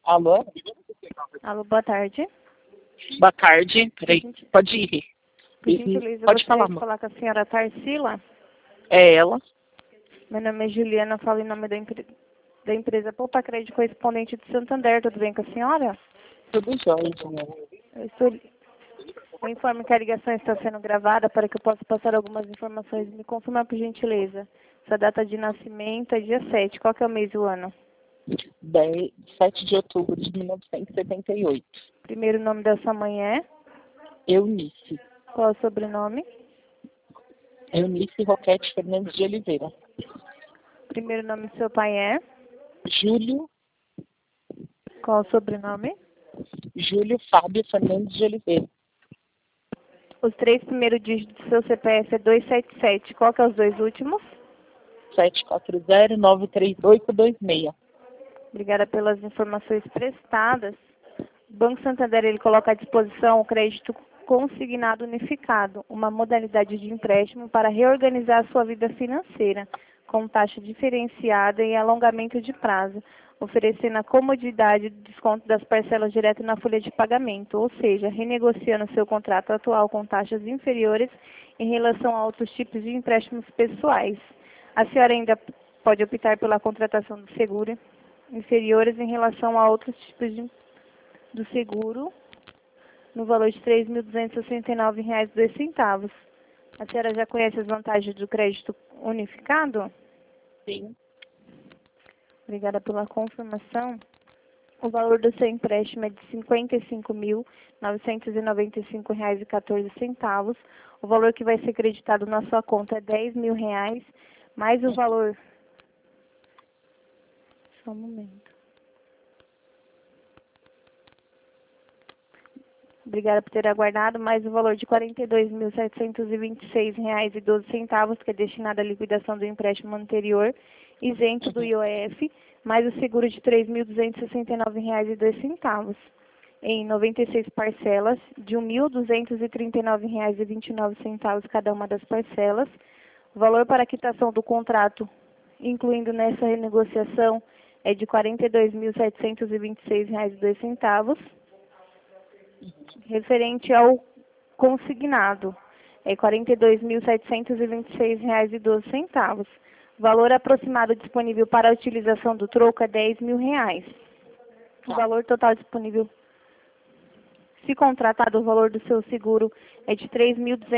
Alô? Alô, boa tarde. Boa tarde. Peraí, pode ir. Por gentileza, Pode falar, de amor. falar com a senhora Tarsila. É ela. Meu nome é Juliana, falo em nome da empresa Poupa Crédito Correspondente de Santander. Tudo bem com a senhora? Tudo jóia, senhora. Eu informo que a ligação está sendo gravada para que eu possa passar algumas informações. Me confirma, por gentileza. Sua data de nascimento é dia 7. Qual que é o mês e o ano? 7 de outubro de 1978. Primeiro nome da sua mãe é? Eunice. Qual é o sobrenome? Eunice Roquete Fernandes de Oliveira. Primeiro nome do seu pai é? Júlio Sobrenome? Júlio Fábio Fernandes de Oliveira. Os 3 primeiros dígitos do seu CPF é 277. Qual que é os 2 últimos? 740-93826. Obrigada pelas informações prestadas. O Banco Santander ele coloca à disposição o crédito consignado unificado, uma modalidade de empréstimo para reorganizar a sua vida financeira, com taxa diferenciada e alongamento de prazo, oferecendo a comodidade do desconto das parcelas direto na folha de pagamento, ou seja, renegociando seu contrato atual com taxas inferiores em relação a outros tipos de empréstimos pessoais. A senhora ainda pode optar pela contratação do seguro inferiores em relação a outros tipos do seguro, no valor de R$ 3.269,02. A senhora já conhece as vantagens do crédito unificado? Sim. Obrigada pela confirmação. O valor do seu empréstimo é de R$ 55.995,14. O valor que vai ser creditado na sua conta é R$ 10.000, mais o valor... Só um momento. Obrigada por ter aguardado, mais o valor de R$ 42.726,12, que é destinado à liquidação do empréstimo anterior, isento do IOF, mais o seguro de R$ 3.269,02, em 96 parcelas, de R$ 1.239,29 cada uma das parcelas. O valor para a quitação do contrato, incluindo nessa renegociação, é de R$ 42.726,02. Referente ao consignado, é R$ 42.726,12. Valor aproximado disponível para a utilização do troco é R$ 10.000. O valor total disponível, se contratado, o valor do seu seguro é de R$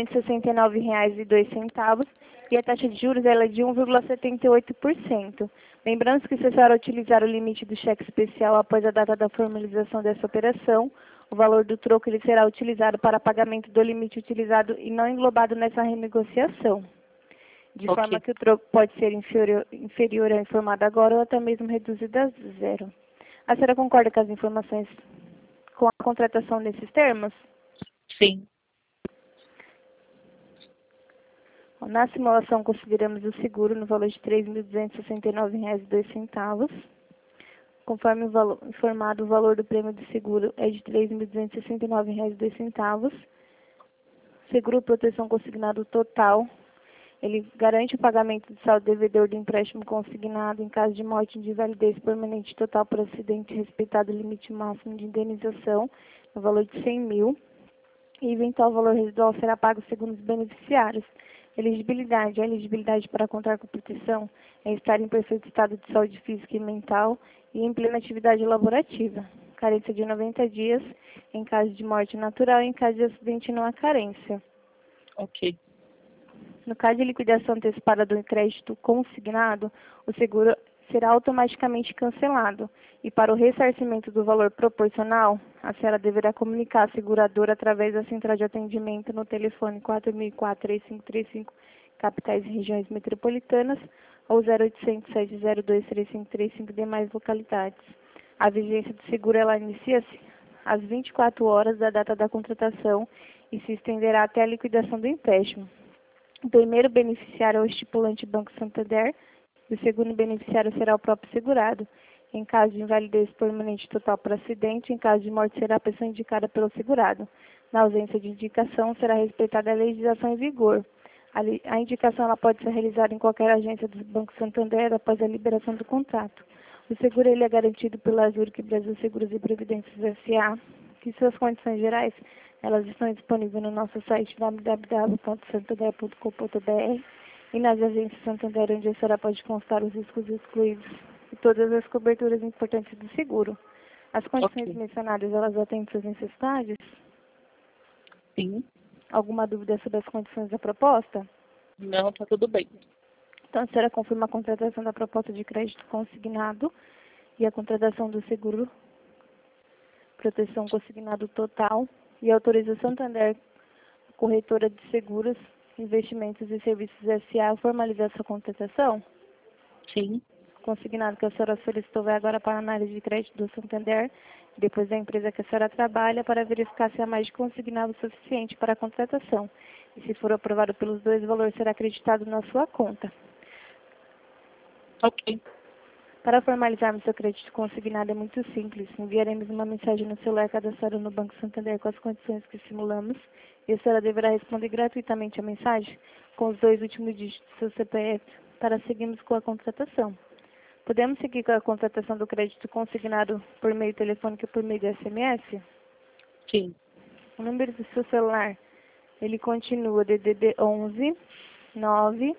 3.269,02 e a taxa de juros ela é de 1,78%. Lembrando que se a senhora utilizar o limite do cheque especial após a data da formalização dessa operação, o valor do troco ele será utilizado para pagamento do limite utilizado e não englobado nessa renegociação. De forma que o troco pode ser inferior ao informado agora ou até mesmo reduzido a zero. A senhora concorda com as informações, com a contratação nesses termos? Sim. Na simulação, consideramos o seguro no valor de R$ 3.269,02. Conforme o valor informado, o valor do prêmio do seguro é de R$ 3.269,02. Seguro proteção consignado total. Ele garante o pagamento do saldo devedor do empréstimo consignado em caso de morte de invalidez permanente total por acidente, respeitado o limite máximo de indenização, no valor de R$ 100.000. E eventual valor residual será pago segundo os beneficiários. Elegibilidade. A elegibilidade para contar com proteção é estar em perfeito estado de saúde física e mental e em plena atividade laborativa. Carência de 90 dias em caso de morte natural e em caso de acidente não há carência. Ok. No caso de liquidação antecipada do crédito consignado, o seguro será automaticamente cancelado e para o ressarcimento do valor proporcional, a senhora deverá comunicar a seguradora através da central de atendimento no telefone 4004-3535, capitais e regiões metropolitanas, ou 0800-702-3535, demais localidades. A vigência do seguro ela inicia-se às 24 horas da data da contratação e se estenderá até a liquidação do empréstimo. O primeiro beneficiário é o estipulante Banco Santander e o segundo beneficiário será o próprio segurado. Em caso de invalidez permanente total por acidente, em caso de morte será a pessoa indicada pelo segurado. Na ausência de indicação, será respeitada a legislação em vigor. A indicação ela pode ser realizada em qualquer agência do Banco Santander após a liberação do contrato. O seguro ele é garantido pela Zurich Brasil Seguros e Previdências S.A., que suas condições gerais elas estão disponíveis no nosso site www.santander.com.br e nas agências Santander, onde a senhora pode constar os riscos excluídos e todas as coberturas importantes do seguro. As condições Ok. mencionadas, elas atendem suas necessidades? Sim. Alguma dúvida sobre as condições da proposta? Não, tá tudo bem. Então, a senhora confirma a contratação da proposta de crédito consignado e a contratação do seguro, proteção consignado total, e autoriza Santander, corretora de seguros, investimentos e serviços S.A. a formalizar sua contratação? Sim. Consignado que a senhora solicitou vai agora para a análise de crédito do Santander, depois da empresa que a senhora trabalha, para verificar se há mais de consignado suficiente para a contratação. E se for aprovado pelos dois, o valor será acreditado na sua conta. Ok. Para formalizarmos seu crédito consignado é muito simples. Enviaremos uma mensagem no celular cadastrado no Banco Santander com as condições que simulamos e a senhora deverá responder gratuitamente a mensagem com os 2 últimos dígitos do seu CPF para seguirmos com a contratação. Podemos seguir com a contratação do crédito consignado por meio telefônico e por meio de SMS? Sim. O número do seu celular, ele continua DDD 11 9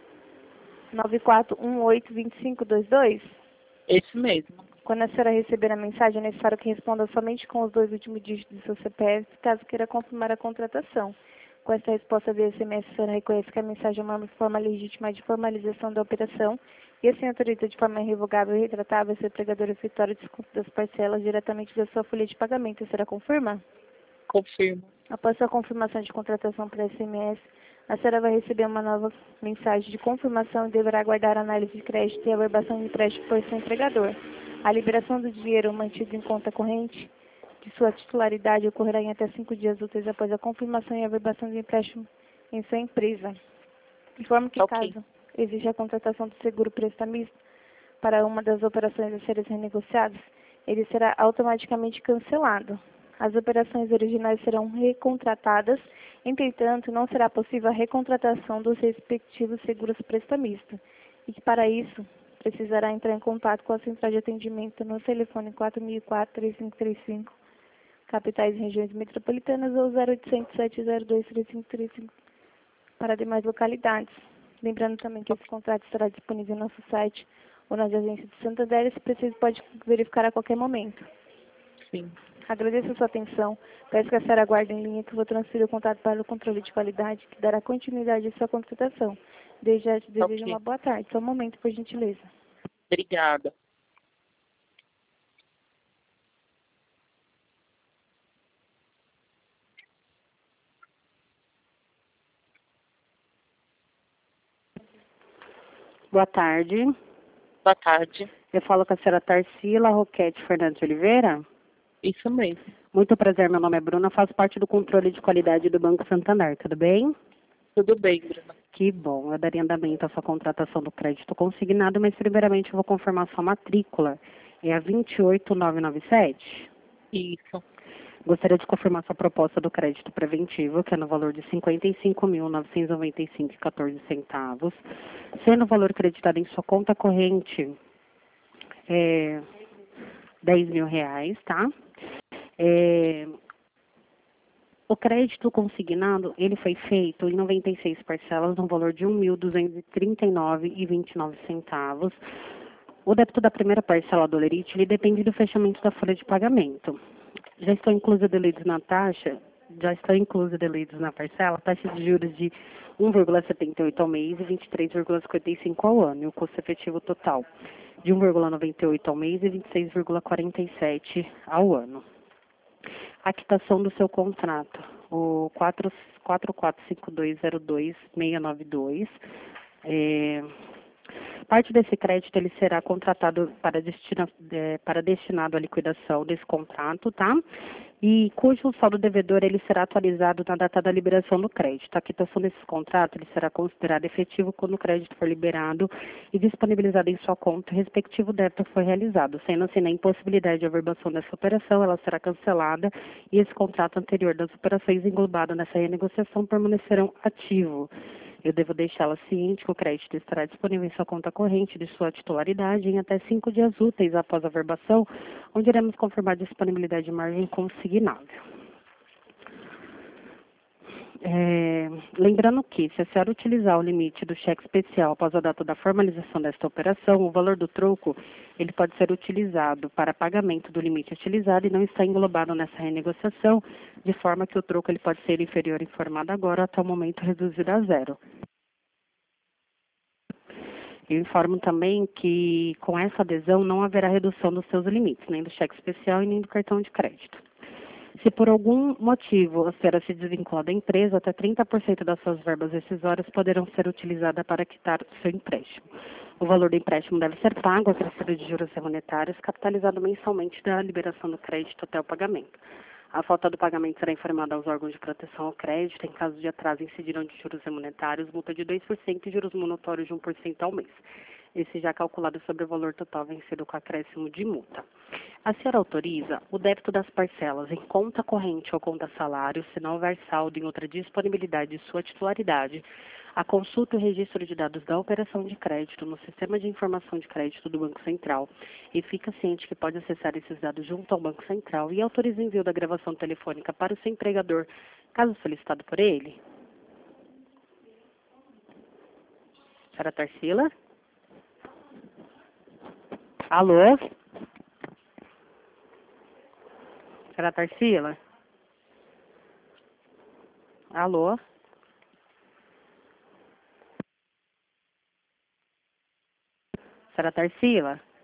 94182522? Esse mesmo. Quando a senhora receber a mensagem, é necessário que responda somente com os 2 últimos dígitos do seu CPF, caso queira confirmar a contratação. Com essa resposta via SMS, a senhora reconhece que a mensagem é uma forma legítima de formalização da operação e assim autoriza de forma irrevogável e retratável seu empregador efetuar o desconto das parcelas diretamente da sua folha de pagamento. A senhora confirma? Confirmo. Após sua confirmação de contratação por SMS, a senhora vai receber uma nova mensagem de confirmação e deverá aguardar a análise de crédito e a averbação de empréstimo por seu empregador. A liberação do dinheiro mantido em conta corrente de sua titularidade ocorrerá em até 5 dias úteis após a confirmação e a averbação de empréstimo em sua empresa. Informo que Ok. caso exija a contratação do seguro prestamista para uma das operações a serem renegociadas, ele será automaticamente cancelado. As operações originais serão recontratadas, entretanto, não será possível a recontratação dos respectivos seguros prestamistas. E que, para isso, precisará entrar em contato com a central de atendimento no telefone 4004-3535, capitais e regiões metropolitanas, ou 0800-702-3535 para demais localidades. Lembrando também que esse contrato estará disponível no nosso site ou nas agências de Santander, e se preciso pode verificar a qualquer momento. Sim. Agradeço a sua atenção. Peço que a senhora aguarde em linha que eu vou transferir o contato para o controle de qualidade, que dará continuidade à sua contratação. Desde já te desejo Ok. uma boa tarde. Só um momento, por gentileza. Obrigada. Boa tarde. Boa tarde. Eu falo com a senhora Tarsila Roquete Fernandes de Oliveira. Isso mesmo. Muito prazer, meu nome é Bruna, faço parte do controle de qualidade do Banco Santander, tudo bem? Tudo bem, Bruna. Que bom, eu daria andamento à sua contratação do crédito consignado, mas primeiramente eu vou confirmar sua matrícula. É a 28997. Isso. Gostaria de confirmar sua proposta do crédito preventivo, que é no valor de R$ 55.995,14, sendo o valor creditado em sua conta corrente R$ 10.000, tá? O crédito consignado, ele foi feito em 96 parcelas, no valor de R$ 1.239,29. O débito da primeira parcela do Lerite, ele depende do fechamento da folha de pagamento. Já estão inclusos delitos na taxa, na parcela, taxa de juros de 1,78 ao mês e 23,55 ao ano, e o custo efetivo total de 1,98 ao mês e 26,47 ao ano. A quitação do seu contrato, o 445202-692, parte desse crédito ele será contratado para destinado à liquidação desse contrato, tá? E cujo saldo devedor ele será atualizado na data da liberação do crédito. A quitação desse contrato ele será considerado efetivo quando o crédito for liberado e disponibilizado em sua conta, o respectivo débito for realizado. Sendo assim, na impossibilidade de averbação dessa operação, ela será cancelada e esse contrato anterior das operações englobado nessa renegociação permanecerão ativo. Eu devo deixá-la ciente que o crédito estará disponível em sua conta corrente de sua titularidade em até 5 dias úteis após a verbação, onde iremos confirmar a disponibilidade de margem consignável. Lembrando que, se a senhora utilizar o limite do cheque especial após a data da formalização desta operação, o valor do troco ele pode ser utilizado para pagamento do limite utilizado e não está englobado nessa renegociação, de forma que o troco ele pode ser inferior informado agora até o momento reduzido a zero. Eu informo também que, com essa adesão, não haverá redução dos seus limites, nem do cheque especial e nem do cartão de crédito. Se por algum motivo a senhora se desvincula da empresa, até 30% das suas verbas rescisórias poderão ser utilizadas para quitar o seu empréstimo. O valor do empréstimo deve ser pago, acrescido de juros monetários, capitalizado mensalmente da liberação do crédito até o pagamento. A falta do pagamento será informada aos órgãos de proteção ao crédito. Em caso de atraso, incidirão de juros monetários, multa de 2% e juros monotórios de 1% ao mês. Esse já calculado sobre o valor total vencido com acréscimo de multa. A senhora autoriza o débito das parcelas em conta corrente ou conta salário, se não houver saldo em outra disponibilidade de sua titularidade, a consulta e o registro de dados da operação de crédito no Sistema de Informação de Crédito do Banco Central e fica ciente que pode acessar esses dados junto ao Banco Central e autoriza o envio da gravação telefônica para o seu empregador, caso solicitado por ele. Senhora Tarsila? Alô? Senhora Tarsila? Alô? Senhora Tarsila?